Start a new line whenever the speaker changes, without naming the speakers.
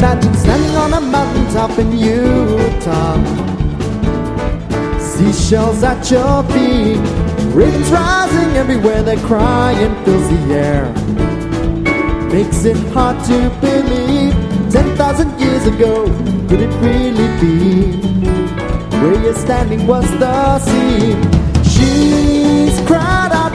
Imagine standing on a mountaintop in Utah, seashells at your feet, ravens rising everywhere, their crying fills the air. Makes it hard to believe 10,000 years ago, could it really be? Where you're standing was the sea. She's crying.